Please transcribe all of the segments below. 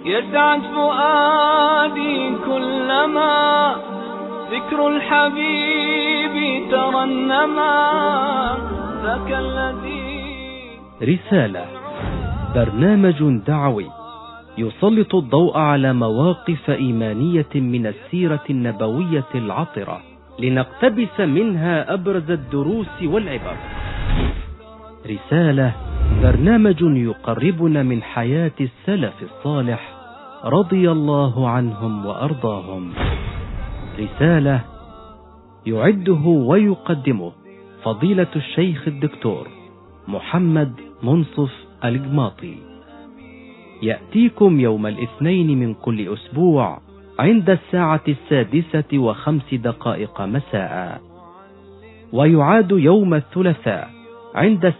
يسعد فؤادي كلما ذكر الحبيب ترنما، ذاك الذي. رسالة، برنامج دعوي يسلط الضوء على مواقف إيمانية من السيرة النبوية العطرة لنقتبس منها أبرز الدروس والعبر. رسالة، برنامج يقربنا من حياة السلف الصالح رضي الله عنهم وأرضاهم. رسالة يعده ويقدمه فضيلة الشيخ الدكتور محمد منصف الجماطي. يأتيكم يوم الاثنين من كل أسبوع عند 6:05 مساء، ويعاد يوم الثلاثاء عند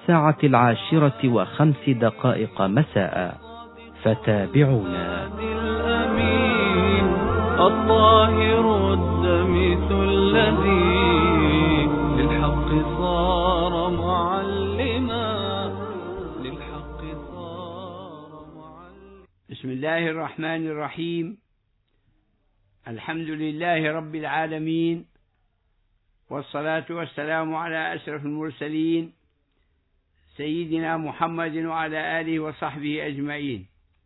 10:05 مساء، فتابعونا. الأمين الطاهر الدمث الذي للحق صار معلما، للحق صار معلما. بسم الله الرحمن الرحيم. الحمد لله رب العالمين، والصلاة والسلام على أشرف المرسلين سيدنا محمد وعلى آله وصحبه أجمعين.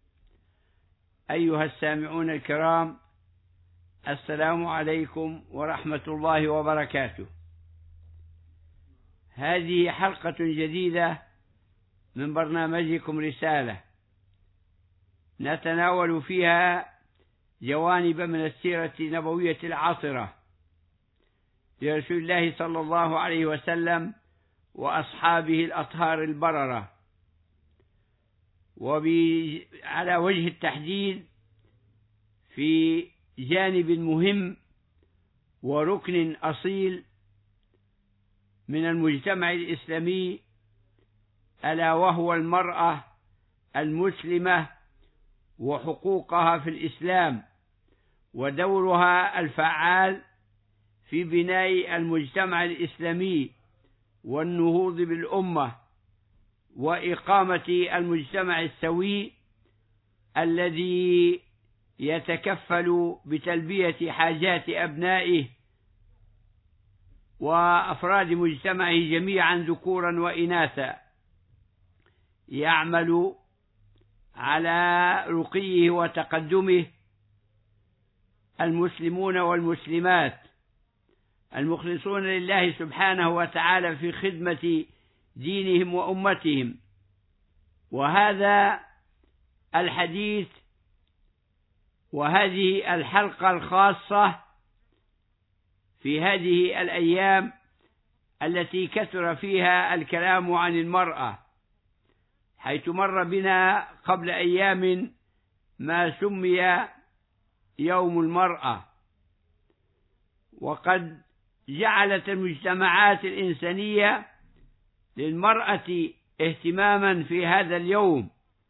أيها السامعون الكرام، السلام عليكم ورحمة الله وبركاته. هذه حلقة جديدة من برنامجكم رسالة، نتناول فيها جوانب من السيرة النبوية العطرة لرسول الله صلى الله عليه وسلم وأصحابه الأطهار البررة، وعلى وجه التحديد في جانب مهم وركن أصيل من المجتمع الإسلامي، ألا وهو المرأة المسلمة وحقوقها في الإسلام ودورها الفعال في بناء المجتمع الإسلامي والنهوض بالأمة وإقامة المجتمع السوي الذي يتكفل بتلبية حاجات أبنائه وأفراد مجتمعه جميعا ذكورا وإناثا، يعمل على رقيه وتقدمه المسلمون والمسلمات المخلصون لله سبحانه وتعالى في خدمة دينهم وأمتهم. وهذا الحديث وهذه الحلقة الخاصة في هذه الأيام التي كثر فيها الكلام عن المرأة، حيث مر بنا قبل أيام ما سمي يوم المرأة، وقد جعلت المجتمعات الإنسانية للمرأة اهتماما في هذا اليوم،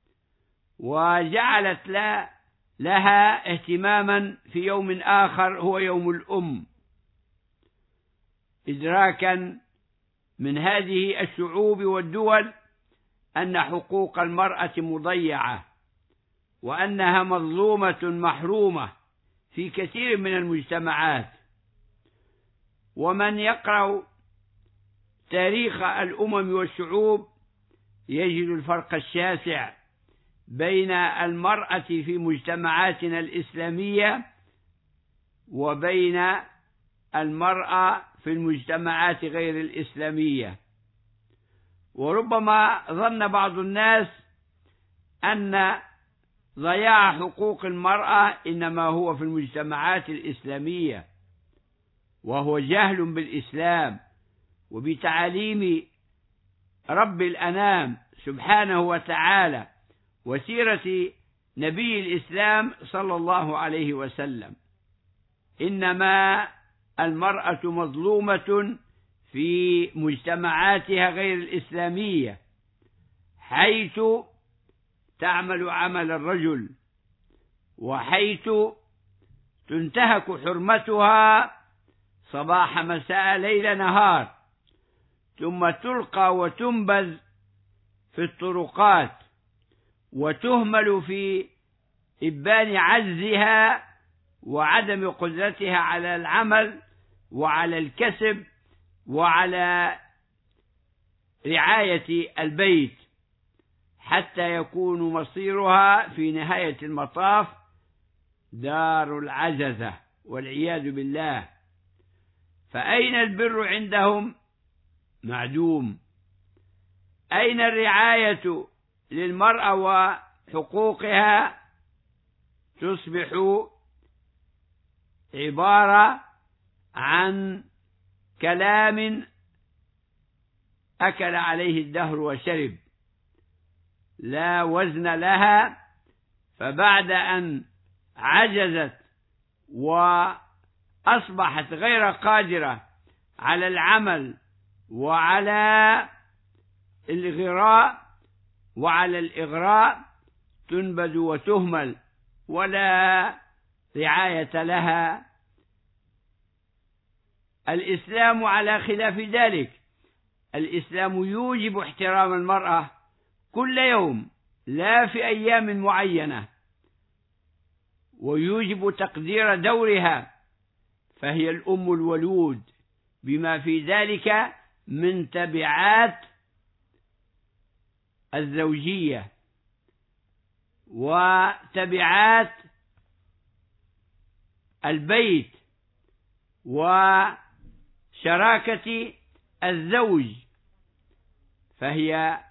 وجعلت لها اهتماما في يوم آخر هو يوم الأم، إدراكا من هذه الشعوب والدول أن حقوق المرأة مضيعة، وأنها مظلومة محرومة في كثير من المجتمعات. ومن يقرأ تاريخ الأمم والشعوب يجد الفرق الشاسع بين المرأة في مجتمعاتنا الإسلامية وبين المرأة في المجتمعات غير الإسلامية. وربما ظن بعض الناس أن ضياع حقوق المرأة إنما هو في المجتمعات الإسلامية، وهو جهل بالإسلام وبتعاليم رب الأنام سبحانه وتعالى وسيرة نبي الإسلام صلى الله عليه وسلم. إنما المرأة مظلومة في مجتمعاتها غير الإسلامية، حيث تعمل عمل الرجل، وحيث تنتهك حرمتها صباح مساء ليل نهار، ثم تلقى وتنبذ في الطرقات وتهمل في إبان عجزها وعدم قدرتها على العمل وعلى الكسب وعلى رعاية البيت، حتى يكون مصيرها في نهاية المطاف دار العجزة والعياذ بالله. فأين البر عندهم؟ معدوم. أين الرعاية للمرأة وحقوقها؟ تصبح عبارة عن كلام أكل عليه الدهر وشرب، لا وزن لها. فبعد أن عجزت وأصبحت غير قادرة على العمل وعلى الغراء وعلى الإغراء، تنبذ وتهمل ولا رعاية لها. الإسلام على خلاف ذلك، الإسلام يوجب احترام المرأة كل يوم لا في أيام معينة، ويوجب تقدير دورها، فهي الأم الولود بما في ذلك من تبعات الزوجية وتبعات البيت وشراكة الزوج، فهي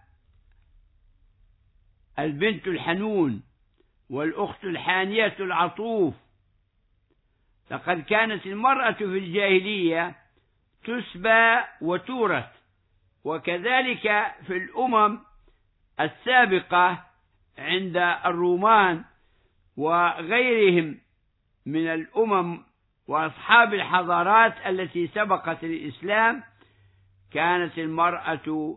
البنت الحنون والأخت الحانية العطوف. لقد كانت المرأة في الجاهلية تسبى وتورث، وكذلك في الأمم السابقة عند الرومان وغيرهم من الأمم وأصحاب الحضارات التي سبقت الإسلام، كانت المرأة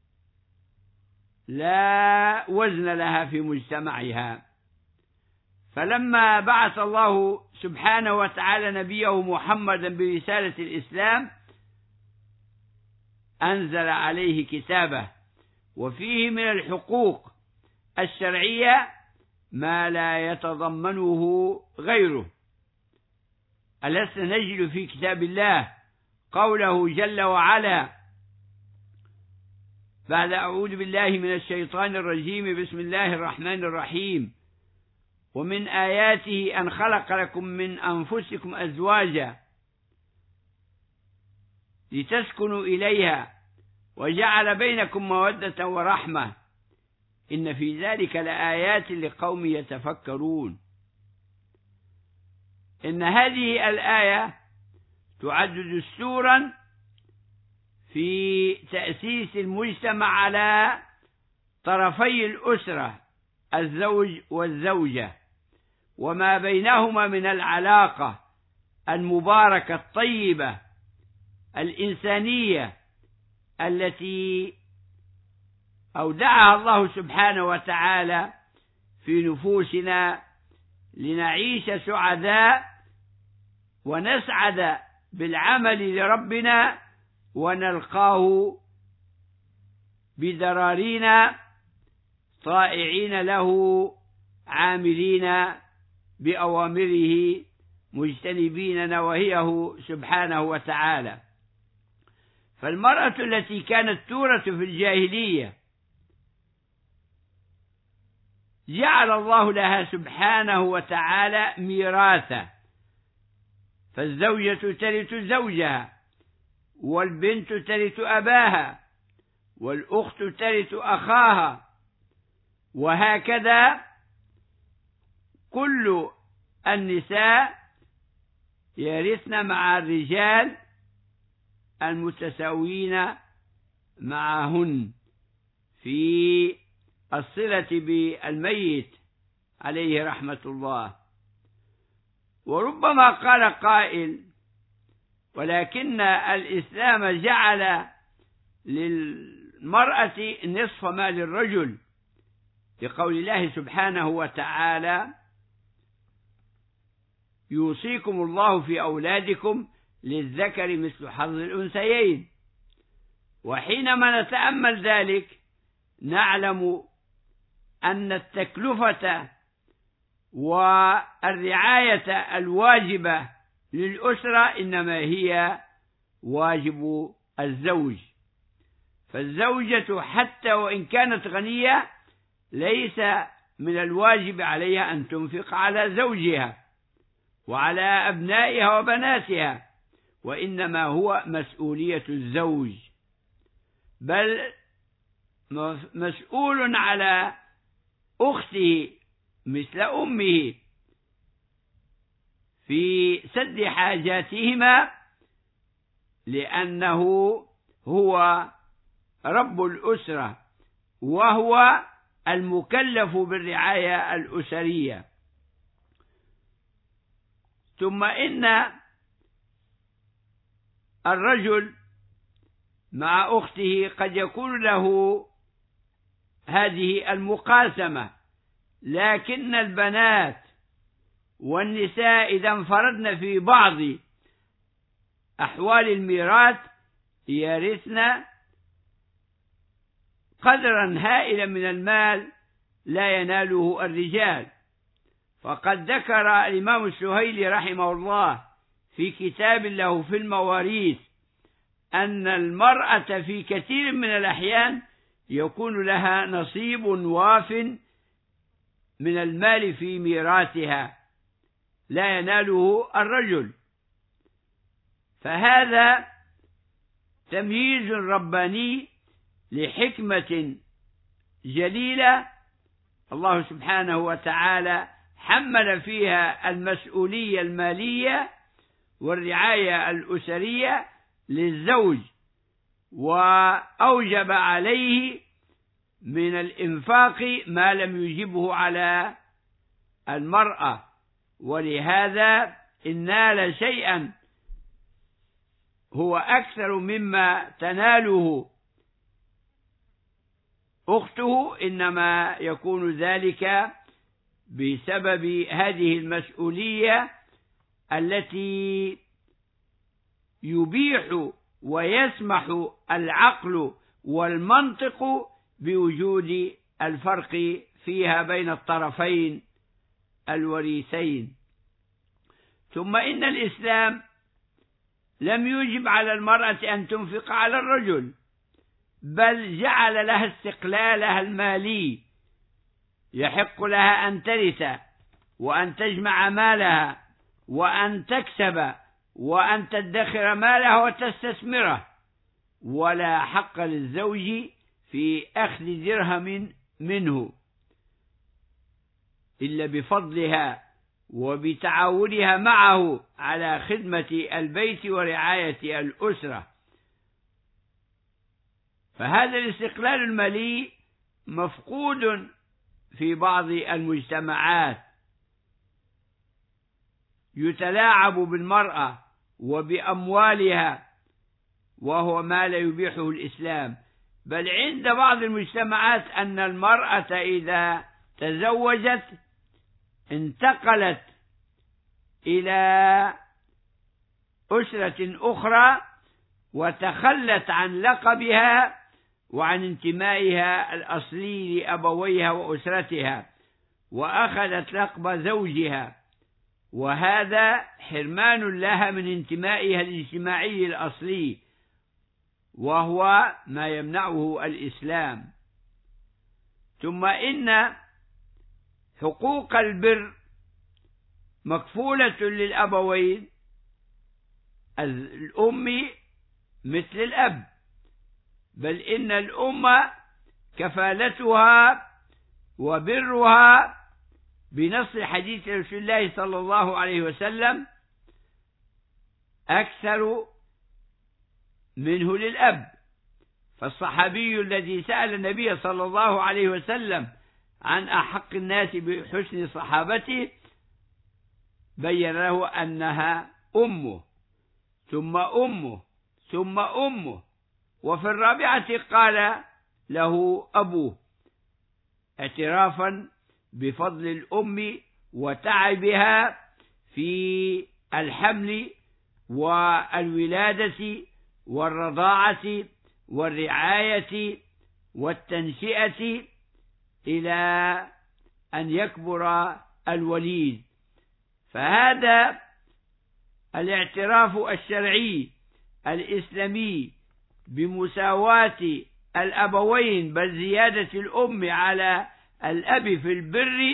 لا وزن لها في مجتمعها. فلما بعث الله سبحانه وتعالى نبيه محمدا برسالة الإسلام أنزل عليه كتابه، وفيه من الحقوق الشرعية ما لا يتضمنه غيره. ألسنا نجد في كتاب الله قوله جل وعلا بعد أعوذ بالله من الشيطان الرجيم بسم الله الرحمن الرحيم: ومن آياته أن خلق لكم من أنفسكم أزواجا لتسكنوا إليها وجعل بينكم مودة ورحمة إن في ذلك لآيات لقوم يتفكرون. إن هذه الآية تعد دستورا في تأسيس المجتمع على طرفي الأسرة، الزوج والزوجة، وما بينهما من العلاقة المباركة الطيبة الإنسانية التي أودعها الله سبحانه وتعالى في نفوسنا لنعيش سعداء ونسعد بالعمل لربنا ونلقاه بدرارينا طائعين له عاملين بأوامره مجتنبين نواهيه سبحانه وتعالى. فالمرأة التي كانت تورث في الجاهلية جعل الله لها سبحانه وتعالى ميراثا، فالزوجة ترث زوجها، والبنت ترث أباها، والأخت ترث أخاها، وهكذا كل النساء يرثن مع الرجال المتساوين معهن في الصلة بالميت عليه رحمة الله. وربما قال قائل: ولكن الإسلام جعل للمرأة نصف ما للرجل، لقول الله سبحانه وتعالى: يوصيكم الله في أولادكم للذكر مثل حظ الأنثيين. وحينما نتأمل ذلك نعلم أن التكلفة والرعاية الواجبة للأسرة إنما هي واجب الزوج. فالزوجة حتى وإن كانت غنية ليس من الواجب عليها أن تنفق على زوجها وعلى أبنائها وبناتها، وإنما هو مسؤولية الزوج، بل مسؤول على أخته مثل أمه في سد حاجاتهما، لأنه هو رب الأسرة وهو المكلف بالرعاية الأسرية. ثم إن الرجل مع أخته قد يكون له هذه المقاسمة، لكن البنات والنساء إذا انفردن في بعض أحوال الميراث يرثن قدرا هائلا من المال لا يناله الرجال. فقد ذكر الإمام السهيلي رحمه الله في كتاب له في المواريث أن المرأة في كثير من الأحيان يكون لها نصيب واف من المال في ميراثها لا يناله الرجل. فهذا تمييز رباني لحكمة جليلة الله سبحانه وتعالى حمل فيها المسؤولية المالية والرعاية الأسرية للزوج، وأوجب عليه من الإنفاق ما لم يجبه على المرأة، ولهذا إن نال شيئا هو أكثر مما تناله أخته إنما يكون ذلك بسبب هذه المسؤولية التي يبيح ويسمح العقل والمنطق بوجود الفرق فيها بين الطرفين الوريثين. ثم إن الإسلام لم يجب على المرأة أن تنفق على الرجل، بل جعل لها استقلالها المالي، يحق لها أن ترث وأن تجمع مالها وأن تكسب وأن تدخر مالها وتستثمره، ولا حق للزوج في أخذ درهم منه إلا بفضلها وبتعاونها معه على خدمة البيت ورعاية الأسرة. فهذا الاستقلال المالي مفقود في بعض المجتمعات، يتلاعب بالمرأة وبأموالها وهو ما لا يبيحه الإسلام. بل عند بعض المجتمعات أن المرأة إذا تزوجت انتقلت إلى أسرة أخرى وتخلت عن لقبها وعن انتمائها الأصلي لأبويها وأسرتها، وأخذت لقب زوجها، وهذا حرمان لها من انتمائها الاجتماعي الأصلي، وهو ما يمنعه الإسلام. ثم إن حقوق البر مكفولة للأبوين، الأم مثل الأب، بل إن الأم كفالتها وبرها بنص حديث رسول الله صلى الله عليه وسلم أكثر منه للأب. فالصحابي الذي سأل النبي صلى الله عليه وسلم عن أحق الناس بحسن صحابته بين له أنها أمه ثم أمه ثم أمه، وفي الرابعة قال له أبوه، اعترافا بفضل الأم وتعبها في الحمل والولادة والرضاعة والرعاية والتنشئة إلى أن يكبر الوليد. فهذا الاعتراف الشرعي الإسلامي بمساواة الأبوين بل زيادة الأم على الأب في البر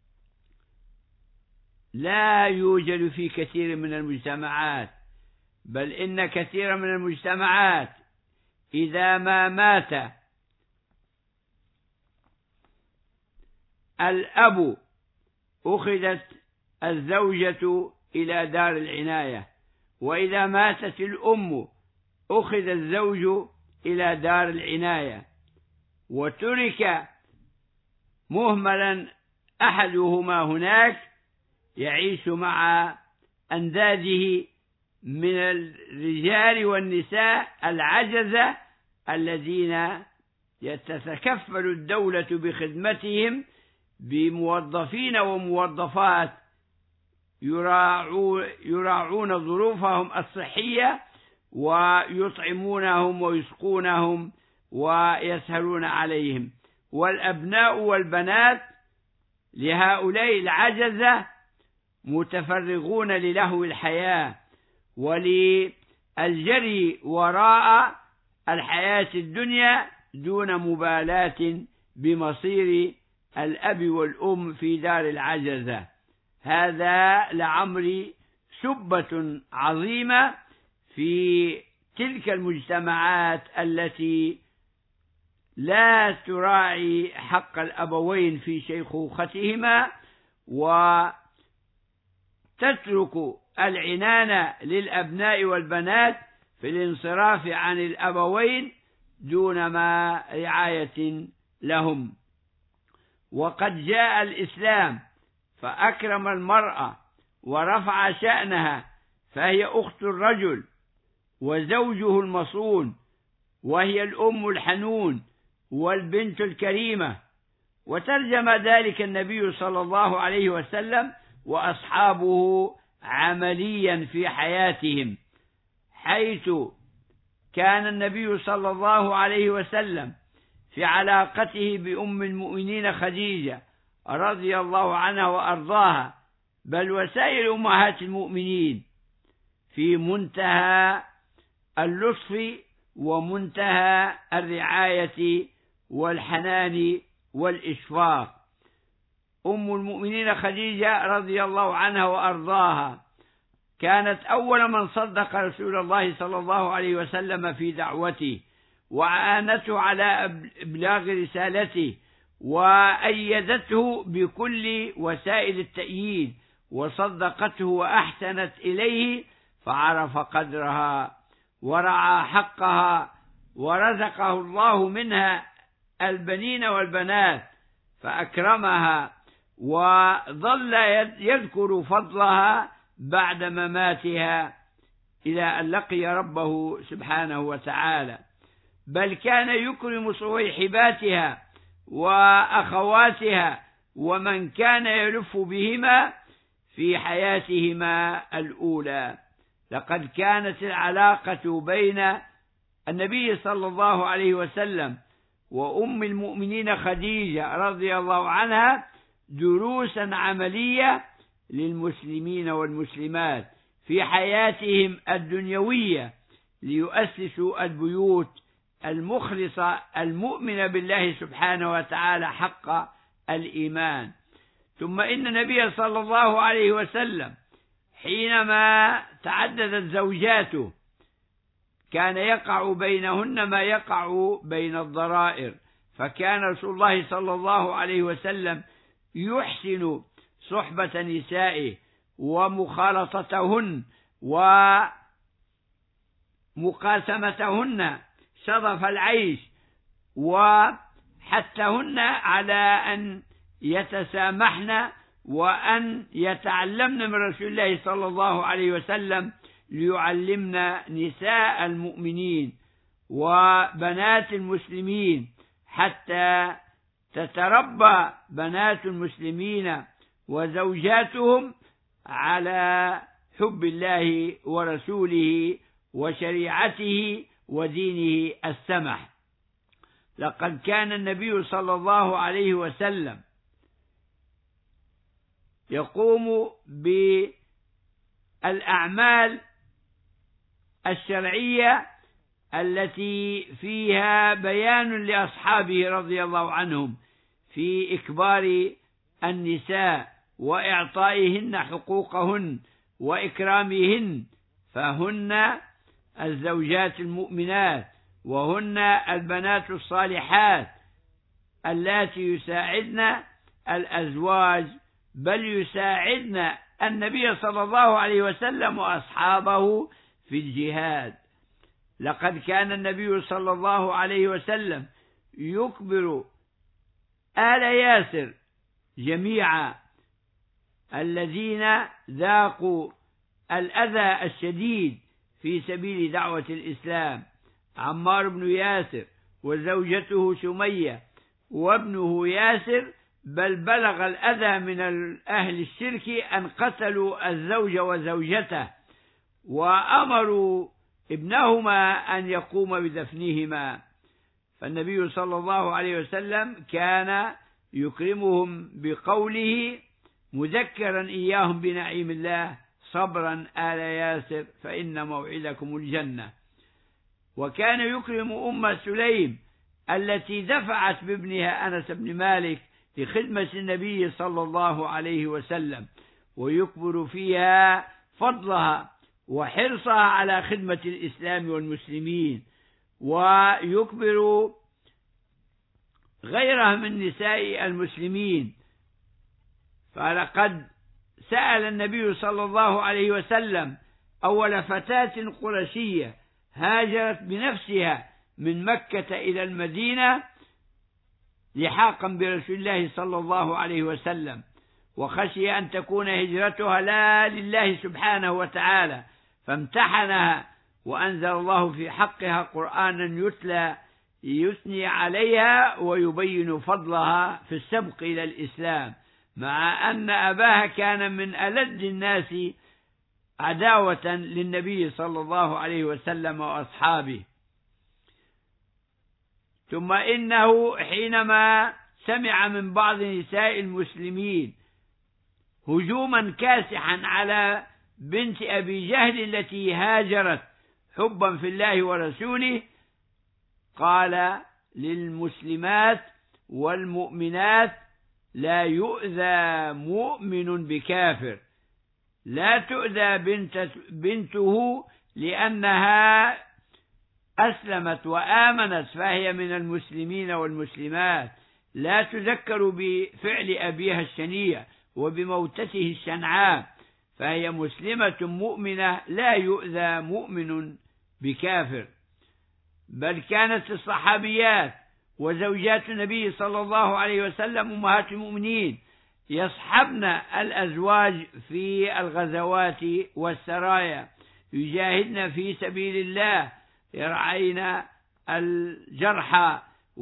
لا يوجد في كثير من المجتمعات، بل إن كثير من المجتمعات إذا ما مات الأب أخذت الزوجة إلى دار العناية، وإذا ماتت الأم أخذ الزوج إلى دار العناية، وترك مهملا أحدهما هناك يعيش مع أنداده من الرجال والنساء العجزة الذين تتكفل الدولة بخدمتهم بموظفين وموظفات يراعون ظروفهم الصحية ويطعمونهم ويسقونهم ويسهرون عليهم. والأبناء والبنات لهؤلاء العجزة متفرغون للهو الحياة وللجري وراء الحياة الدنيا دون مبالاة بمصير الأب والأم في دار العجزة. هذا لعمري سبة عظيمة في تلك المجتمعات التي لا تراعي حق الأبوين في شيخوختهما وتترك العنان للأبناء والبنات في الانصراف عن الأبوين دون ما رعاية لهم. وقد جاء الإسلام فأكرم المرأة ورفع شأنها، فهي أخت الرجل وزوجه المصون، وهي الأم الحنون والبنت الكريمة. وترجم ذلك النبي صلى الله عليه وسلم وأصحابه عمليا في حياتهم، حيث كان النبي صلى الله عليه وسلم في علاقته بأم المؤمنين خديجة رضي الله عنها وأرضاها بل وسائر أمهات المؤمنين في منتهى اللطف ومنتهى الرعاية والحنان والإشفاق. أم المؤمنين خديجة رضي الله عنها وأرضاها كانت أول من صدق رسول الله صلى الله عليه وسلم في دعوته وعانته على إبلاغ رسالته وأيدته بكل وسائل التأييد وصدقته وأحسنت إليه، فعرف قدرها ورعى حقها ورزقه الله منها البنين والبنات فأكرمها، وظل يذكر فضلها بعد مماتها إلى أن لقي ربه سبحانه وتعالى. بل كان يكرم صويحباتها وأخواتها ومن كان يلف بهما في حياتهما الأولى. لقد كانت العلاقة بين النبي صلى الله عليه وسلم وأم المؤمنين خديجة رضي الله عنها دروسا عملية للمسلمين والمسلمات في حياتهم الدنيوية ليؤسسوا البيوت المخلصة المؤمنة بالله سبحانه وتعالى حق الإيمان. ثم إن النبي صلى الله عليه وسلم حينما تعددت زوجاته كان يقع بينهن ما يقع بين الضرائر، فكان رسول الله صلى الله عليه وسلم يحسن صحبة نسائه ومخالطتهن ومقاسمتهن شرف العيش وحثهن على أن يتسامحن وأن يتعلمن من رسول الله صلى الله عليه وسلم ليعلمن نساء المؤمنين وبنات المسلمين حتى تتربى بنات المسلمين وزوجاتهم على حب الله ورسوله وشريعته ودينه السمح. لقد كان النبي صلى الله عليه وسلم يقوم بالأعمال الشرعية التي فيها بيان لأصحابه رضي الله عنهم في إكبار النساء وإعطائهن حقوقهن وإكرامهن، فهن الزوجات المؤمنات، وهن البنات الصالحات اللاتي يساعدن الأزواج، بل يساعدن النبي صلى الله عليه وسلم وأصحابه في الجهاد. لقد كان النبي صلى الله عليه وسلم يكبر آل ياسر جميعا الذين ذاقوا الأذى الشديد في سبيل دعوة الإسلام، عمار بن ياسر وزوجته سمية وابنه ياسر، بل بلغ الأذى من أهل الشرك أن قتلوا الزوج وزوجته وأمروا ابنهما أن يقوم بدفنهما. فالنبي صلى الله عليه وسلم كان يكرمهم بقوله مذكرا إياهم بنعيم الله: صبرا آل ياسر فإن موعدكم الجنة. وكان يكرم أم سليم التي دفعت بابنها أنس بن مالك لخدمة النبي صلى الله عليه وسلم، ويكبر فيها فضلها وحرصها على خدمة الإسلام والمسلمين، ويكبر غيرها من نساء المسلمين. فلقد سأل النبي صلى الله عليه وسلم أول فتاة قرشية هاجرت بنفسها من مكة إلى المدينة لحاقا برسول الله صلى الله عليه وسلم، وخشي أن تكون هجرتها لا لله سبحانه وتعالى، فامتحنها وأنزل الله في حقها قرآنا يتلى يثني عليها ويبين فضلها في السبق إلى الإسلام، مع أن أباها كان من ألد الناس عداوة للنبي صلى الله عليه وسلم وأصحابه. ثم إنه حينما سمع من بعض نساء المسلمين هجوما كاسحا على بنت أبي جهل التي هاجرت حبا في الله ورسوله، قال للمسلمات والمؤمنات: لا يؤذى مؤمن بكافر، لا تؤذى بنته لأنها أسلمت وآمنت فهي من المسلمين والمسلمات، لا تذكر بفعل أبيها الشنيع وبموتته الشنعاء، فهي مسلمة مؤمنة، لا يؤذى مؤمن بكافر. بل كانت الصحابيات وزوجات النبي صلى الله عليه وسلم أمهات المؤمنين يصحبن الأزواج في الغزوات والسرايا، يجاهدن في سبيل الله، يرعين الجرحى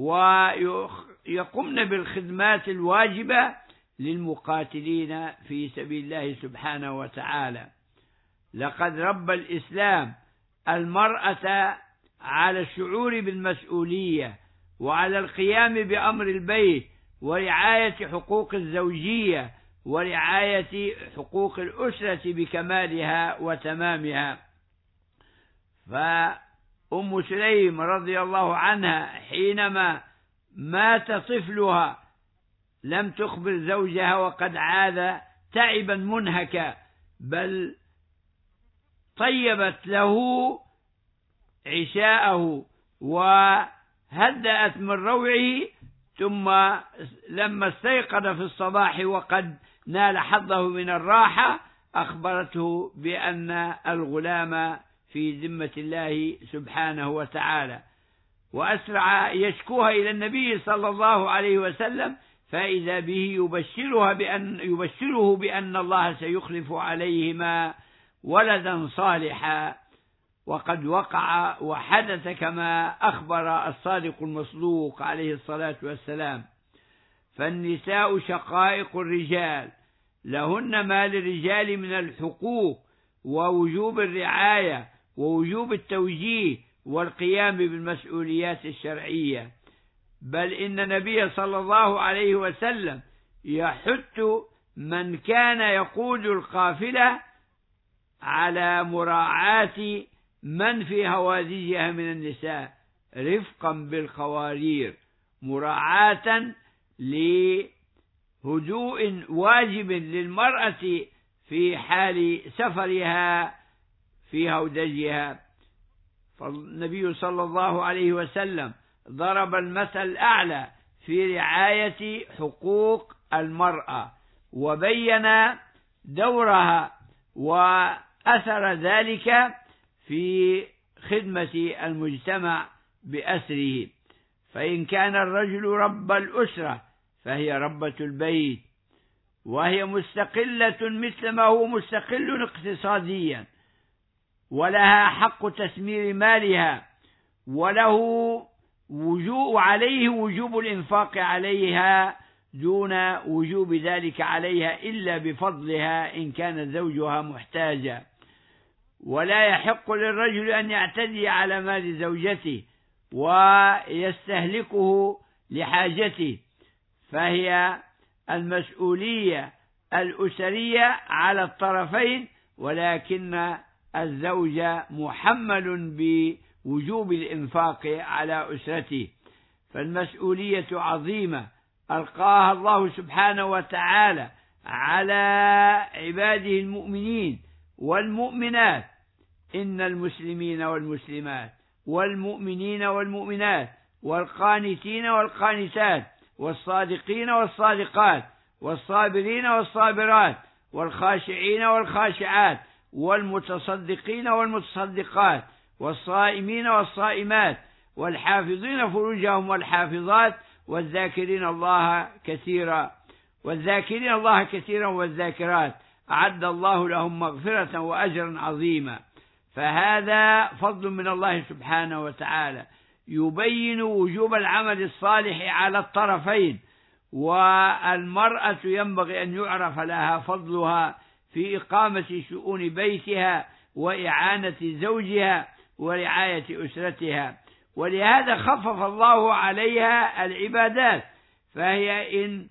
ويقمن بالخدمات الواجبة للمقاتلين في سبيل الله سبحانه وتعالى. لقد ربى الإسلام المرأة على الشعور بالمسؤولية وعلى القيام بأمر البيت ورعاية حقوق الزوجية ورعاية حقوق الأسرة بكمالها وتمامها. فأم سليم رضي الله عنها حينما مات طفلها لم تخبر زوجها وقد عاد تعبا منهكا، بل طيبت له عشاءه وهدأت من روعه، ثم لما استيقظ في الصباح وقد نال حظه من الراحة أخبرته بأن الغلام في ذمة الله سبحانه وتعالى، وأسرع يشكوها إلى النبي صلى الله عليه وسلم، فإذا به يبشره بأن الله سيخلف عليهما ولدا صالحا، وقد وقع وحدث كما أخبر الصادق المصدوق عليه الصلاة والسلام. فالنساء شقائق الرجال، لهن ما للرجال من الحقوق ووجوب الرعاية ووجوب التوجيه والقيام بالمسؤوليات الشرعية. بل إن النبي صلى الله عليه وسلم يحث من كان يقود القافلة على مراعاة من في هوادجها من النساء رفقا بالقوارير، مراعاة لهدوء واجب للمرأة في حال سفرها في هودجها. فالنبي صلى الله عليه وسلم ضرب المثل الأعلى في رعاية حقوق المرأة، وبين دورها وأثر ذلك في خدمة المجتمع بأسره. فإن كان الرجل رب الأسرة فهي ربة البيت، وهي مستقلة مثل ما هو مستقل اقتصاديا، ولها حق تثمير مالها، وعليه وجوب الإنفاق عليها دون وجوب ذلك عليها إلا بفضلها إن كان زوجها محتاجا. ولا يحق للرجل أن يعتدي على مال زوجته ويستهلكه لحاجته، فهي المسؤولية الأسرية على الطرفين، ولكن الزوج محمل بوجوب الإنفاق على أسرته. فالمسؤولية عظيمة ألقاها الله سبحانه وتعالى على عباده المؤمنين والمؤمنات. إن المسلمين والمسلمات والمؤمنين والمؤمنات والقانتين والقانتات والصادقين والصادقات والصابرين والصابرات والخاشعين والخاشعات والمتصدقين والمتصدقات والصائمين والصائمات والحافظين فروجهم والحافظات والذاكرين الله كثيرا والذاكرات أعد الله لهم مغفرة وأجرا عظيما. فهذا فضل من الله سبحانه وتعالى يبين وجوب العمل الصالح على الطرفين، والمرأة ينبغي أن يعرف لها فضلها في إقامة شؤون بيتها وإعانة زوجها ورعاية أسرتها. ولهذا خفف الله عليها العبادات، فهي إن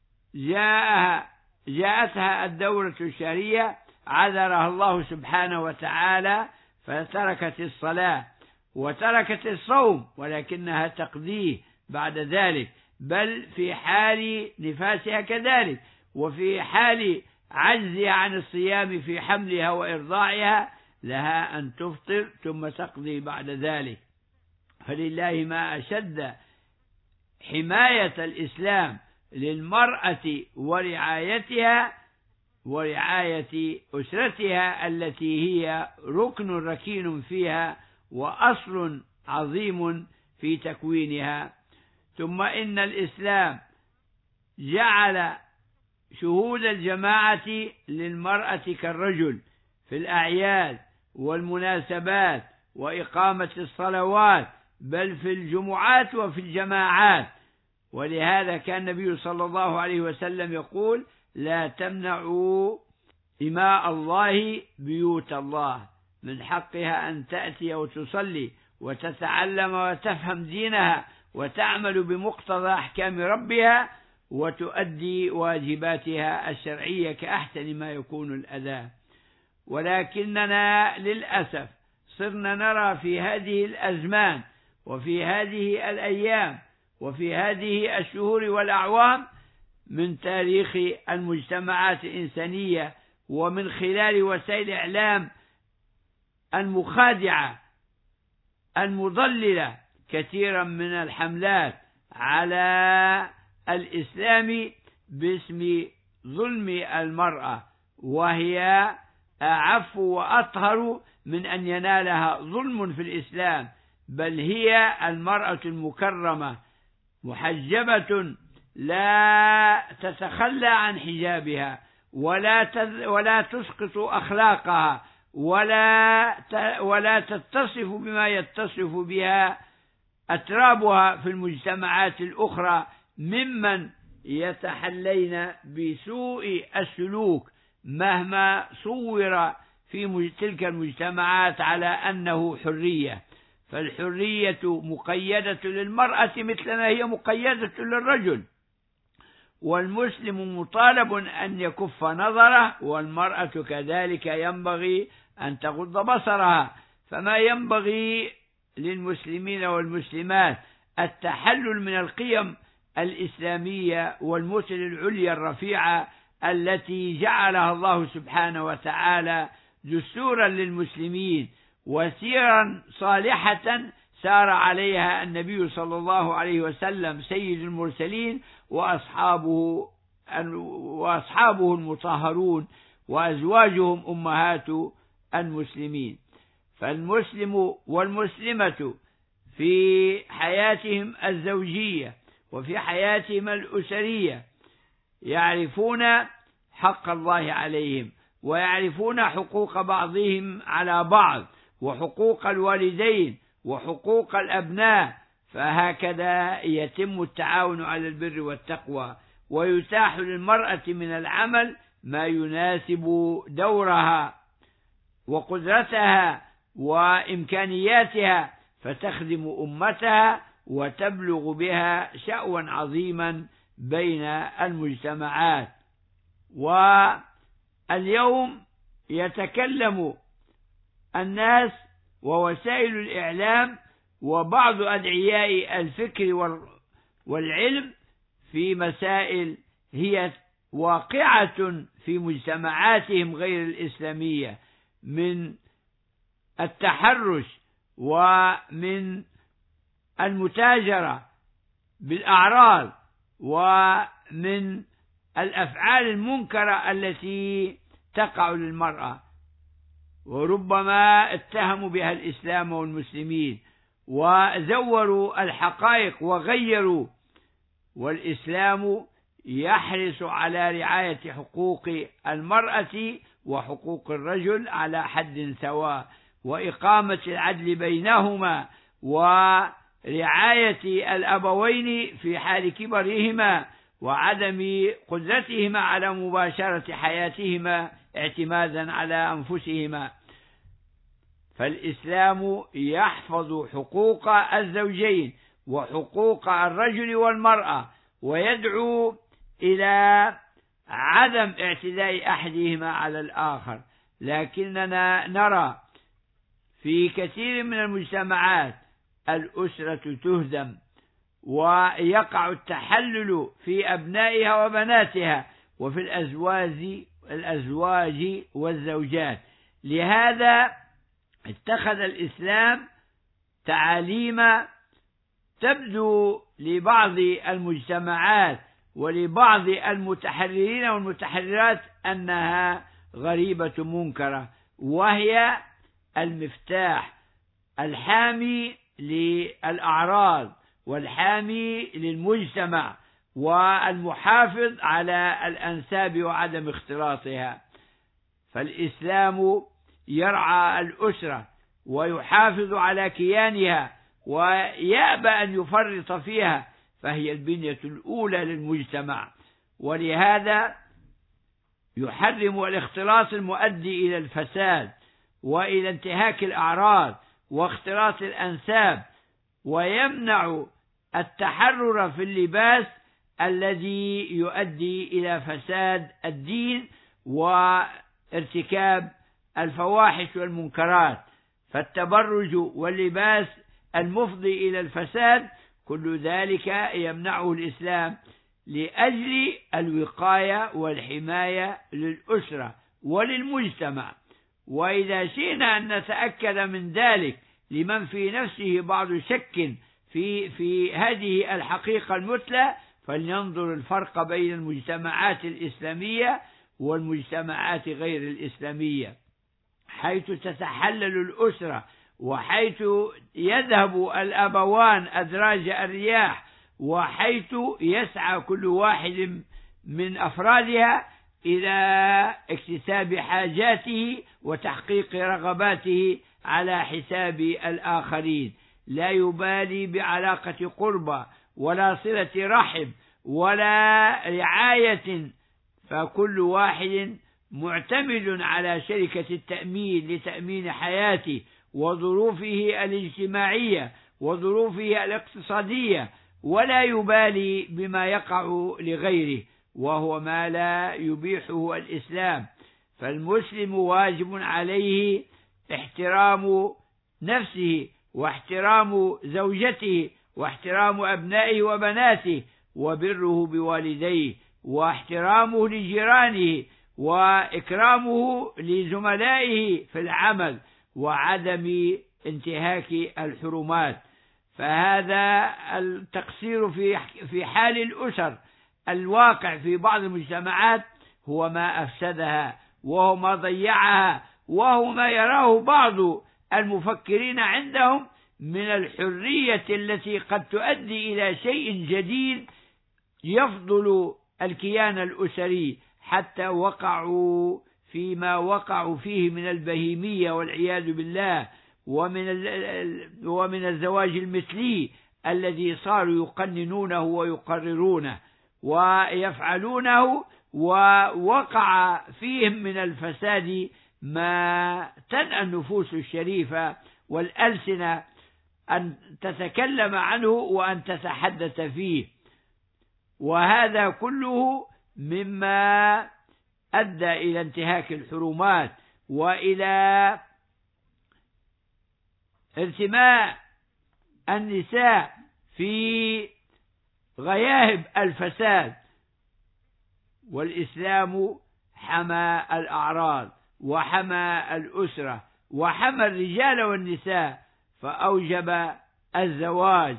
جاءتها الدورة الشهرية عذرها الله سبحانه وتعالى فتركت الصلاة وتركت الصوم، ولكنها تقضيه بعد ذلك، بل في حال نفاسها كذلك، وفي حال عجزها عن الصيام في حملها وإرضاعها لها أن تفطر ثم تقضي بعد ذلك. فلله ما أشد حماية الإسلام للمرأة ورعايتها ورعاية أسرتها التي هي ركن ركين فيها وأصل عظيم في تكوينها. ثم إن الإسلام جعل شهود الجماعة للمرأة كالرجل في الأعياد والمناسبات وإقامة الصلوات، بل في الجمعات وفي الجماعات. ولهذا كان النبي صلى الله عليه وسلم يقول: لا تمنعوا إماء الله بيوت الله، من حقها أن تأتي وتصلي وتتعلم وتفهم دينها وتعمل بمقتضى أحكام ربها وتؤدي واجباتها الشرعية كأحسن ما يكون الأداء. ولكننا للأسف صرنا نرى في هذه الأزمان وفي هذه الأيام وفي هذه الشهور والأعوام من تاريخ المجتمعات الإنسانية ومن خلال وسائل الإعلام المخادعة المضللة كثيرا من الحملات على الإسلام باسم ظلم المرأة، وهي أعف وأطهر من أن ينالها ظلم في الإسلام، بل هي المرأة المكرمة محجبة لا تتخلى عن حجابها ولا تسقط أخلاقها ولا تتصف بما يتصف بها أترابها في المجتمعات الأخرى ممن يتحلين بسوء السلوك، مهما صور في تلك المجتمعات على أنه حرية. فالحرية مقيدة للمرأة مثلما هي مقيدة للرجل، والمسلم مطالب أن يكف نظره، والمرأة كذلك ينبغي أن تغض بصرها. فما ينبغي للمسلمين والمسلمات التحلل من القيم الإسلامية والمثل العليا الرفيعة التي جعلها الله سبحانه وتعالى دستورا للمسلمين وسيرا صالحة سار عليها النبي صلى الله عليه وسلم سيد المرسلين وأصحابه المطهرون وأزواجهم أمهات المسلمين. فالمسلم والمسلمة في حياتهم الزوجية وفي حياتهم الأسرية يعرفون حق الله عليهم، ويعرفون حقوق بعضهم على بعض، وحقوق الوالدين وحقوق الأبناء، فهكذا يتم التعاون على البر والتقوى، ويتاح للمرأة من العمل ما يناسب دورها وقدرتها وإمكانياتها، فتخدم أمتها وتبلغ بها شأوا عظيما بين المجتمعات. واليوم يتكلم الناس ووسائل الإعلام وبعض أدعياء الفكر والعلم في مسائل هي واقعة في مجتمعاتهم غير الإسلامية، من التحرش ومن المتاجرة بالأعراض ومن الأفعال المنكرة التي تقع للمرأة، وربما اتهموا بها الإسلام والمسلمين وزوروا الحقائق وغيروا. والإسلام يحرص على رعاية حقوق المرأة وحقوق الرجل على حد سواء، وإقامة العدل بينهما، ورعاية الأبوين في حال كبرهما وعدم قدرتهما على مباشرة حياتهما اعتمادا على أنفسهما. فالإسلام يحفظ حقوق الزوجين وحقوق الرجل والمرأة، ويدعو إلى عدم اعتداء أحدهما على الآخر. لكننا نرى في كثير من المجتمعات الأسرة تهدم، ويقع التحلل في أبنائها وبناتها وفي الأزواج والزوجات. لهذا اتخذ الإسلام تعاليم تبدو لبعض المجتمعات ولبعض المتحررين والمتحررات أنها غريبة منكرة، وهي المفتاح الحامي للأعراض والحامي للمجتمع والمحافظ على الأنساب وعدم اختلاطها. فالإسلام يرعى الأسرة ويحافظ على كيانها ويأبى أن يفرط فيها، فهي البنية الأولى للمجتمع. ولهذا يحرم الاختلاط المؤدي إلى الفساد وإلى انتهاك الأعراض واختلاط الأنساب، ويمنع التحرر في اللباس الذي يؤدي إلى فساد الدين وارتكاب الفواحش والمنكرات. فالتبرج واللباس المفضي إلى الفساد كل ذلك يمنعه الإسلام لأجل الوقاية والحماية للأسرة وللمجتمع. وإذا شئنا أن نتأكد من ذلك لمن في نفسه بعض شك في هذه الحقيقة المثلى، فلينظر الفرق بين المجتمعات الإسلامية والمجتمعات غير الإسلامية، حيث تتحلل الأسرة وحيث يذهب الأبوان أدراج الرياح، وحيث يسعى كل واحد من أفرادها إلى اكتساب حاجاته وتحقيق رغباته على حساب الآخرين، لا يبالي بعلاقة قربى ولا صلة رحم ولا رعاية، فكل واحد معتمد على شركة التأمين لتأمين حياته وظروفه الاجتماعية وظروفه الاقتصادية ولا يبالي بما يقع لغيره، وهو ما لا يبيحه الإسلام. فالمسلم واجب عليه احترام نفسه، واحترام زوجته، واحترام أبنائه وبناته، وبره بوالديه، واحترامه لجيرانه، وإكرامه لزملائه في العمل، وعدم انتهاك الحرمات. فهذا التقصير في حال الأسر الواقع في بعض المجتمعات هو ما أفسدها، وهو ما ضيعها، وهو ما يراه بعض المفكرين عندهم من الحرية التي قد تؤدي إلى شيء جديد يفضل الكيان الأسري، حتى وقعوا فيما وقعوا فيه من البهيمية والعياذ بالله، ومن الزواج المثلي الذي صاروا يقننونه ويقررونه ويفعلونه، ووقع فيهم من الفساد ما تنأى النفوس الشريفة والألسنة أن تتكلم عنه وأن تتحدث فيه. وهذا كله مما أدى إلى انتهاك الحرمات، وإلى ارتماء النساء في غياهب الفساد. والإسلام حمى الأعراض، وحمى الأسرة، وحمى الرجال والنساء، فأوجب الزواج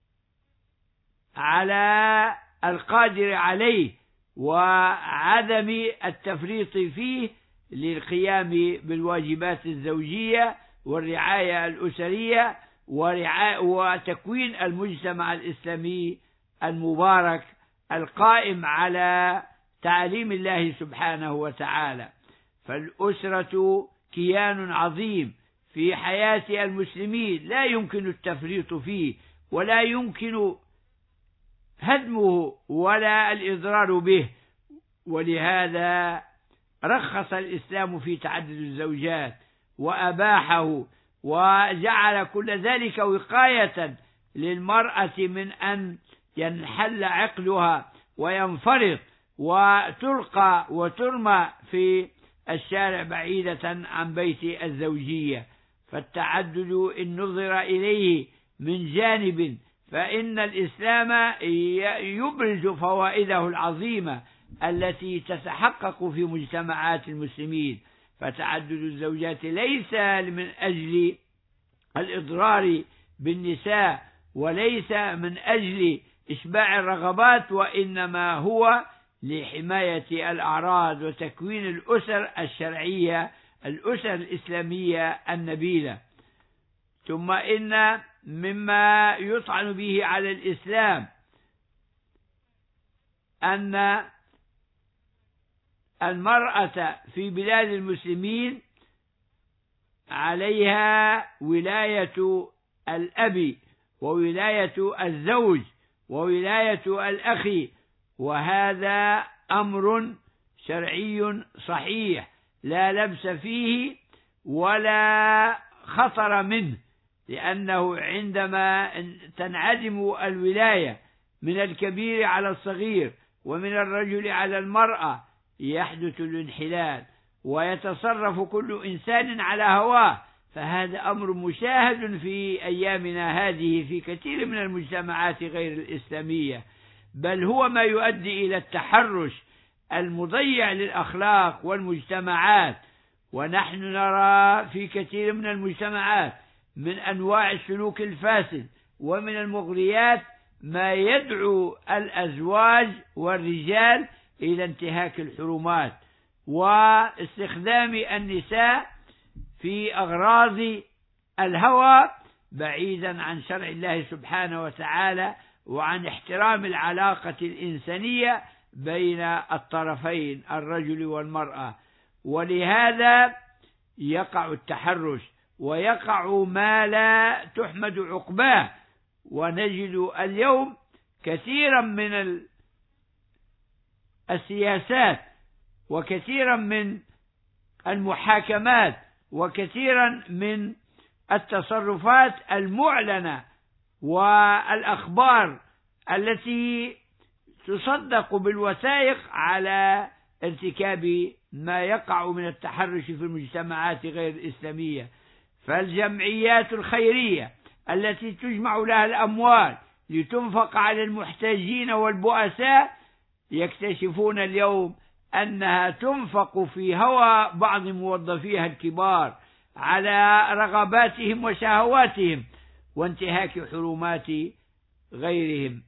على القادر عليه، وعدم التفريط فيه للقيام بالواجبات الزوجية والرعاية الأسرية وتكوين المجتمع الإسلامي المبارك القائم على تعاليم الله سبحانه وتعالى. فالأسرة كيان عظيم في حياة المسلمين لا يمكن التفريط فيه، ولا يمكن هدمه ولا الإضرار به. ولهذا رخص الإسلام في تعدد الزوجات وأباحه، وجعل كل ذلك وقاية للمرأة من أن ينحل عقلها وينفرط وتلقى وترمى في الشارع بعيدة عن بيت الزوجية. فالتعدد إن نظر إليه من جانب فإن الإسلام يبرز فوائده العظيمة التي تتحقق في مجتمعات المسلمين. فتعدد الزوجات ليس من أجل الإضرار بالنساء، وليس من أجل إشباع الرغبات، وإنما هو لحماية الأعراض وتكوين الأسر الشرعية، الأسر الإسلامية النبيلة. ثم إن مما يطعن به على الإسلام أن المرأة في بلاد المسلمين عليها ولاية الأب، وولاية الزوج، وولاية الأخ، وهذا أمر شرعي صحيح لا لبس فيه ولا خطر منه، لأنه عندما تنعدم الولاية من الكبير على الصغير ومن الرجل على المرأة يحدث الانحلال، ويتصرف كل إنسان على هواه. فهذا أمر مشاهد في أيامنا هذه في كثير من المجتمعات غير الإسلامية، بل هو ما يؤدي إلى التحرش المضيع للأخلاق والمجتمعات. ونحن نرى في كثير من المجتمعات من أنواع السلوك الفاسد ومن المغريات ما يدعو الأزواج والرجال إلى انتهاك الحرمات واستخدام النساء في أغراض الهوى بعيدا عن شرع الله سبحانه وتعالى، وعن احترام العلاقة الإنسانية بين الطرفين الرجل والمرأة. ولهذا يقع التحرش ويقع ما لا تحمد عقباه. ونجد اليوم كثيرا من السياسات، وكثيرا من المحاكمات، وكثيرا من التصرفات المعلنة والأخبار التي تصدق بالوثائق على ارتكاب ما يقع من التحرش في المجتمعات غير الإسلامية. فالجمعيات الخيرية التي تجمع لها الأموال لتنفق على المحتاجين والبؤساء يكتشفون اليوم أنها تنفق في هوى بعض موظفيها الكبار على رغباتهم وشهواتهم وانتهاك حرمات غيرهم.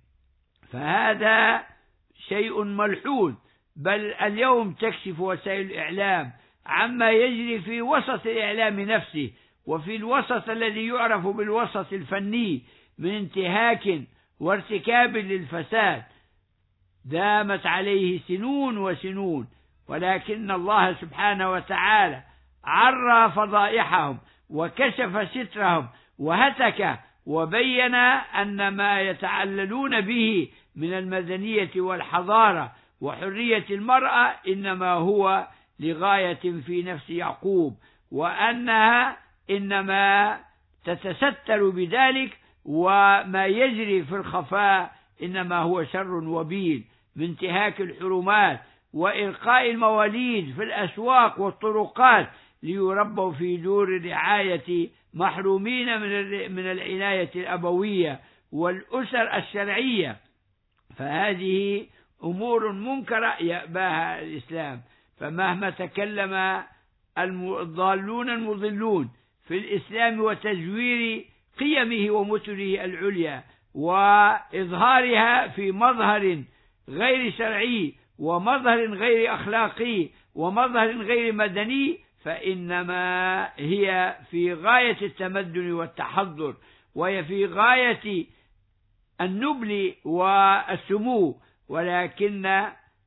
فهذا شيء ملحوظ. بل اليوم تكشف وسائل الإعلام عما يجري في وسط الإعلام نفسه وفي الوسط الذي يعرف بالوسط الفني من انتهاك وارتكاب للفساد دامت عليه سنون وسنون، ولكن الله سبحانه وتعالى عرى فضائحهم وكشف سترهم وهتك وبين أن ما يتعللون به من المدنية والحضارة وحرية المرأة إنما هو لغاية في نفس يعقوب، وأنها إنما تتستر بذلك، وما يجري في الخفاء إنما هو شر وبيل من انتهاك الحرمات وإلقاء المواليد في الأسواق والطرقات ليربوا في دور الرعاية محرومين من العناية الأبوية والأسر الشرعية. فهذه أمور منكرة يأباها الإسلام. فمهما تكلم الضالون المضلون في الإسلام وتزوير قيمه ومثله العليا وإظهارها في مظهر غير شرعي ومظهر غير أخلاقي ومظهر غير مدني، فإنما هي في غاية التمدن والتحضر، وهي في غاية النبل والسمو. ولكن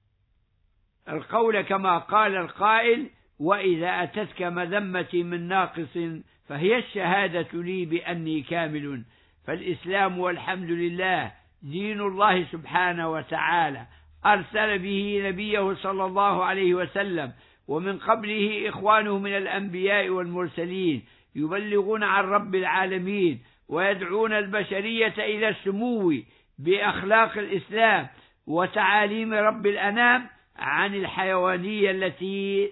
القول كما قال القائل: وإذا أتتك مذمة من ناقص فهي الشهادة لي بأني كامل. فالإسلام والحمد لله دين الله سبحانه وتعالى، أرسل به نبيه صلى الله عليه وسلم، ومن قبله إخوانه من الأنبياء والمرسلين يبلغون عن رب العالمين ويدعون البشرية إلى السمو بأخلاق الإسلام وتعاليم رب الأنام عن الحيوانية التي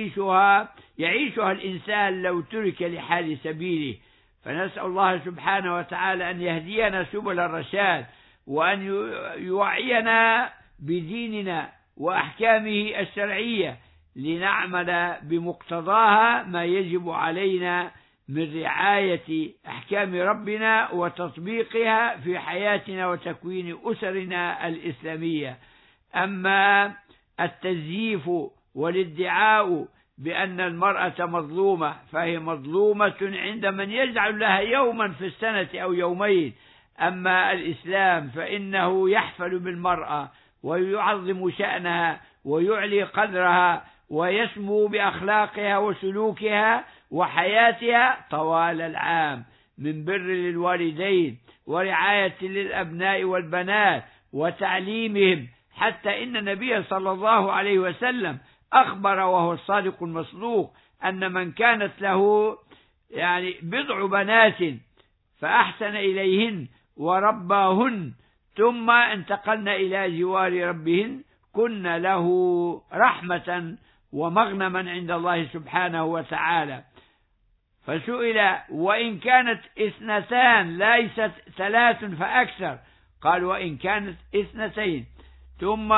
يعيشها الإنسان لو ترك لحال سبيله. فنسأل الله سبحانه وتعالى أن يهدينا سبل الرشاد، وأن يوعينا بديننا وأحكامه الشرعية لنعمل بمقتضاها ما يجب علينا من رعاية أحكام ربنا وتطبيقها في حياتنا وتكوين أسرنا الإسلامية. أما التزييف والادعاء بأن المرأة مظلومة فهي مظلومة عند من يجعل لها يوما في السنة أو يومين. أما الإسلام فإنه يحفل بالمرأة ويعظم شأنها ويعلي قدرها ويسمو بأخلاقها وسلوكها وحياتها طوال العام، من بر للوالدين ورعاية للأبناء والبنات وتعليمهم، حتى إن النبي صلى الله عليه وسلم أخبر وهو الصادق المصدوق أن من كانت له بضع بنات فأحسن إليهن ورباهن ثم انتقلن إلى جوار ربهن كن له رحمة ومغنما عند الله سبحانه وتعالى. فسئل: وإن كانت 2 ليست 3 فأكثر؟ قال: وإن كانت 2. ثم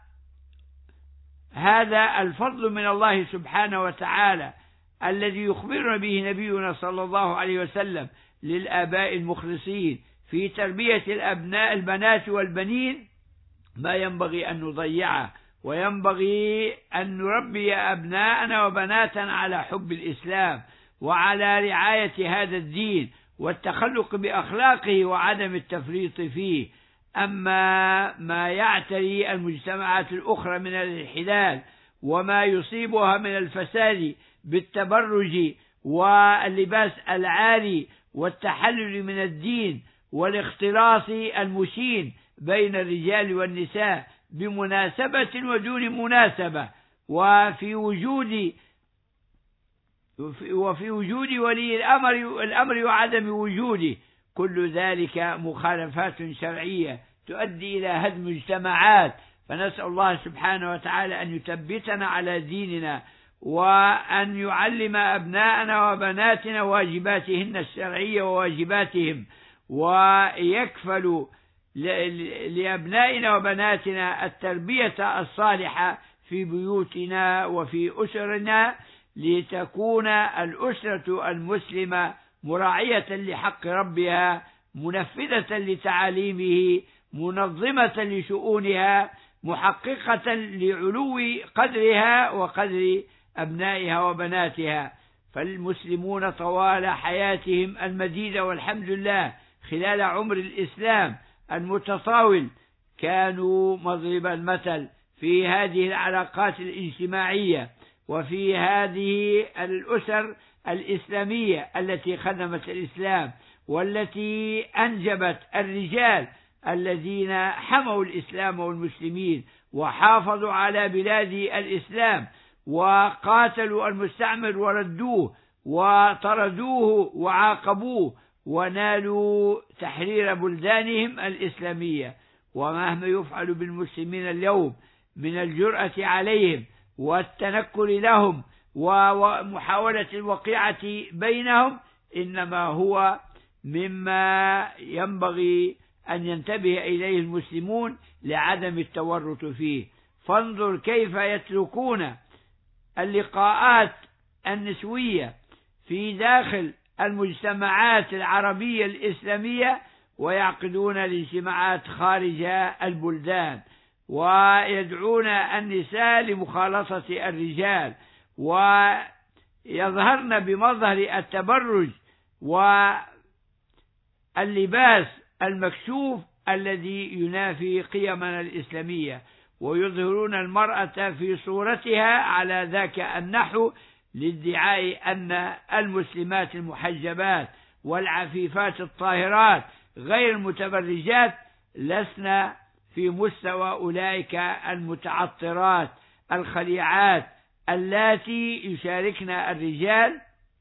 هذا الفضل من الله سبحانه وتعالى الذي يخبرنا به نبينا صلى الله عليه وسلم للآباء المخلصين في تربية البنات والبنين، ما ينبغي أن نضيعه، وينبغي أن نربي أبناءنا وبناتنا على حب الإسلام وعلى رعاية هذا الدين والتخلق بأخلاقه وعدم التفريط فيه. أما ما يعتري المجتمعات الأخرى من الانحلال وما يصيبها من الفساد بالتبرج واللباس العاري والتحلل من الدين والاختلاط المشين بين الرجال والنساء بمناسبة ودون مناسبة، وفي وجود ولي الأمر وعدم وجوده، كل ذلك مخالفات شرعية تؤدي إلى هدم مجتمعات. فنسأل الله سبحانه وتعالى أن يثبتنا على ديننا، وأن يعلم أبناءنا وبناتنا واجباتهن الشرعية وواجباتهم، ويكفل لأبنائنا وبناتنا التربية الصالحة في بيوتنا وفي أسرنا، لتكون الأسرة المسلمة مراعية لحق ربها، منفذة لتعاليمه، منظمة لشؤونها، محققة لعلو قدرها وقدر أبنائها وبناتها. فالمسلمون طوال حياتهم المديدة والحمد لله خلال عمر الإسلام المتطاول كانوا مضرب المثل في هذه العلاقات الاجتماعية، وفي هذه الأسر الإسلامية التي خدمت الإسلام، والتي أنجبت الرجال الذين حموا الإسلام والمسلمين وحافظوا على بلاد الإسلام، وقاتلوا المستعمر وردوه وطردوه وعاقبوه، ونالوا تحرير بلدانهم الإسلامية. ومهما يفعل بالمسلمين اليوم من الجرأة عليهم والتنكر لهم ومحاولة الوقيعة بينهم، إنما هو مما ينبغي أن ينتبه إليه المسلمون لعدم التورط فيه. فانظر كيف يتركون اللقاءات النسوية في داخل المجتمعات العربية الإسلامية، ويعقدون الاجتماعات خارج البلدان، ويدعون النساء لمخالطة الرجال، ويظهرن بمظهر التبرج واللباس المكشوف الذي ينافي قيمنا الإسلامية، ويظهرون المرأة في صورتها على ذاك النحو لادعاء أن المسلمات المحجبات والعفيفات الطاهرات غير المتبرجات لسن في مستوى أولئك المتعطرات الخليعات اللاتي يشاركن الرجال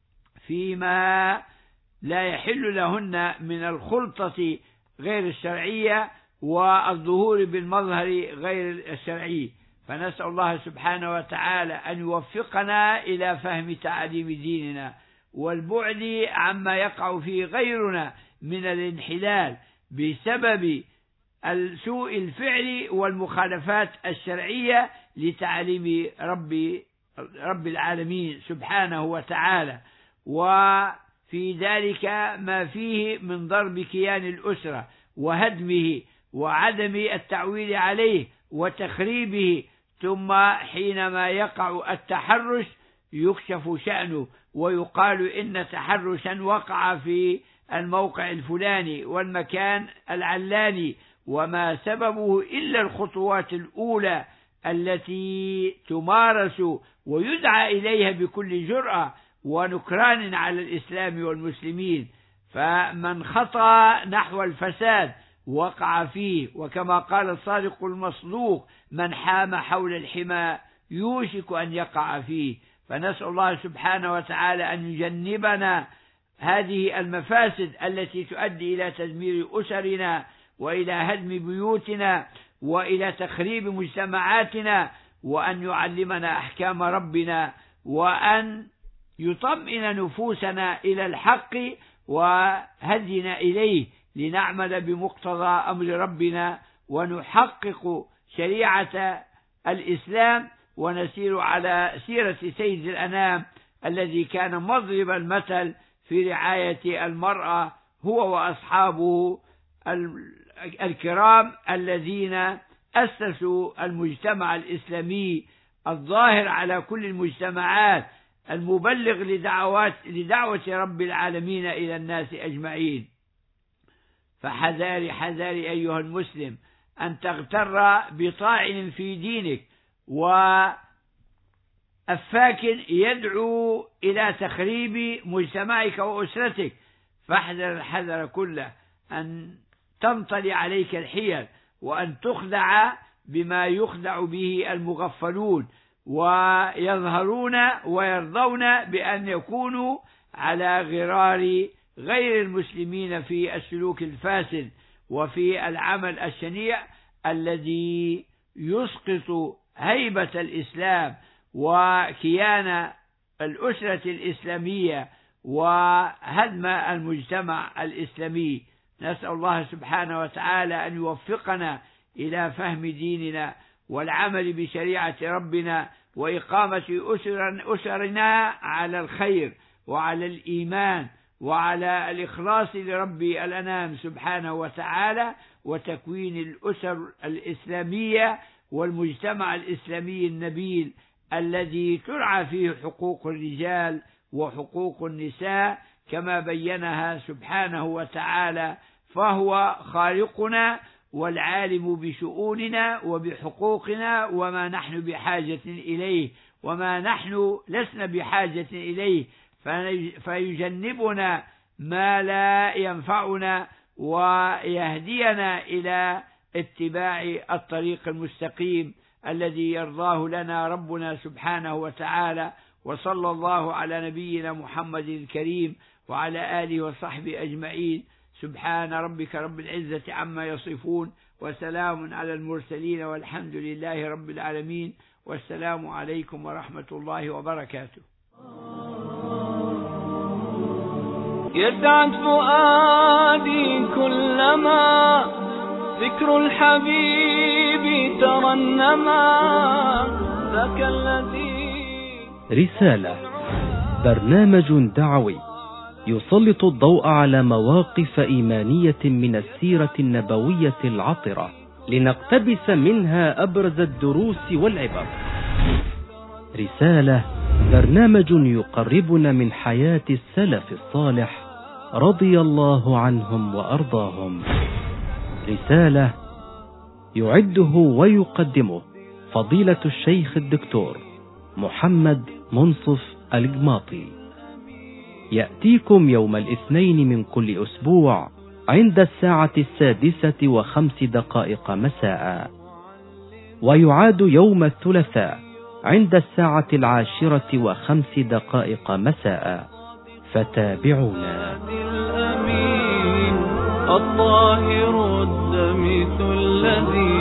فيما لا يحل لهن من الخلطة غير الشرعية والظهور بالمظهر غير الشرعي. فنسأل الله سبحانه وتعالى أن يوفقنا إلى فهم تعاليم ديننا والبعد عما يقع فيه غيرنا من الانحلال بسبب سوء الفعل والمخالفات الشرعية لتعاليم رب العالمين سبحانه وتعالى. وفي ذلك ما فيه من ضرب كيان الأسرة وهدمه وعدم التعويل عليه وتخريبه، ثم حينما يقع التحرش يكشف شأنه ويقال إن تحرشا وقع في الموقع الفلاني والمكان العلاني، وما سببه إلا الخطوات الأولى التي تمارس ويدعى إليها بكل جرأة ونكران على الإسلام والمسلمين. فمن خطى نحو الفساد وقع فيه، وكما قال الصادق المصدوق: من حام حول الحمى يوشك أن يقع فيه. فنسأل الله سبحانه وتعالى أن يجنبنا هذه المفاسد التي تؤدي إلى تدمير أسرنا وإلى هدم بيوتنا وإلى تخريب مجتمعاتنا، وأن يعلمنا أحكام ربنا، وأن يطمئن نفوسنا إلى الحق وهدينا إليه لنعمل بمقتضى أمر ربنا ونحقق شريعة الإسلام ونسير على سيرة سيد الأنام الذي كان مضرب المثل في رعاية المرأة هو وأصحابه الكرام الذين أسسوا المجتمع الإسلامي الظاهر على كل المجتمعات، المبلغ لدعوة رب العالمين إلى الناس أجمعين. فحذاري حذاري أيها المسلم أن تغتر بطاعن في دينك وأفاك يدعو إلى تخريب مجتمعك وأسرتك، فاحذر الحذر كله أن تنطلي عليك الحيل وأن تخدع بما يخدع به المغفلون، ويظهرون ويرضون بأن يكونوا على غرار غير المسلمين في السلوك الفاسد وفي العمل الشنيع الذي يسقط هيبة الإسلام وكيان الأسرة الإسلامية وهدم المجتمع الإسلامي. نسأل الله سبحانه وتعالى أن يوفقنا إلى فهم ديننا والعمل بشريعة ربنا وإقامة أسرنا على الخير وعلى الإيمان وعلى الإخلاص لرب الأنام سبحانه وتعالى، وتكوين الأسر الإسلامية والمجتمع الإسلامي النبيل الذي ترعى فيه حقوق الرجال وحقوق النساء كما بينها سبحانه وتعالى، فهو خالقنا والعالم بشؤوننا وبحقوقنا وما نحن بحاجة إليه وما نحن لسنا بحاجة إليه، فيجنبنا ما لا ينفعنا ويهدينا إلى اتباع الطريق المستقيم الذي يرضاه لنا ربنا سبحانه وتعالى. وصلى الله على نبينا محمد الكريم وعلى آله وصحبه أجمعين. سبحان ربك رب العزة عما يصفون وسلام على المرسلين والحمد لله رب العالمين، والسلام عليكم ورحمة الله وبركاته. يسعد فؤادي كلما ذكر الحبيب ترنما ذاك الذي. رسالة، برنامج دعوي يسلط الضوء على مواقف إيمانية من السيرة النبوية العطرة لنقتبس منها أبرز الدروس والعبر. رسالة، برنامج يقربنا من حياة السلف الصالح رضي الله عنهم وأرضاهم. رسالة، يعده ويقدمه فضيلة الشيخ الدكتور محمد منصف الجماطي. يأتيكم يوم الاثنين من كل أسبوع عند الساعة 6:05 مساء، ويعاد يوم الثلاثاء عند الساعة 10:05 مساء، فتابعونا. الأمين الطاهر الدمث الذي